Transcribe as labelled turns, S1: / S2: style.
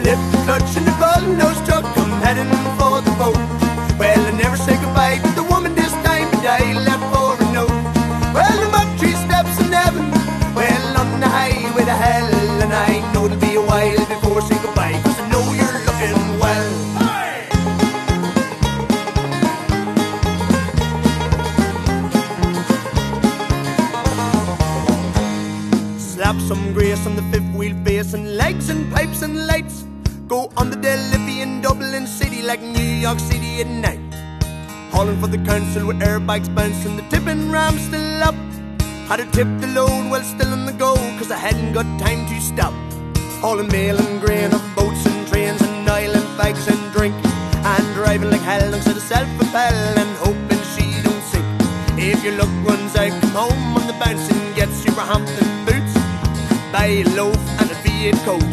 S1: slip the clutch and the bottlenose truck come heading for the boat. Well, I never say goodbye to the woman this time, but I left for a note. Well, I'm up 3 steps in heaven, well, on the highway to hell, and I know it'll be a while before I say goodbye, 'cause I know you're looking well. Slap some grace on the fifth wheel face and legs and pipes and lights. Go on the Deliffy in Dublin City like New York City at night. Hauling for the council with airbags bouncing, the tipping ram still up. Had to tip the load while still on the go, 'cause I hadn't got time to stop. Hauling mail and grain of boats and trains and oil and fags and drink, and driving like hell alongside a self-propel and hoping she don't sink. If your luck runs out, come home on the bounce and get Superhampton boots, buy a loaf and a V8 coat.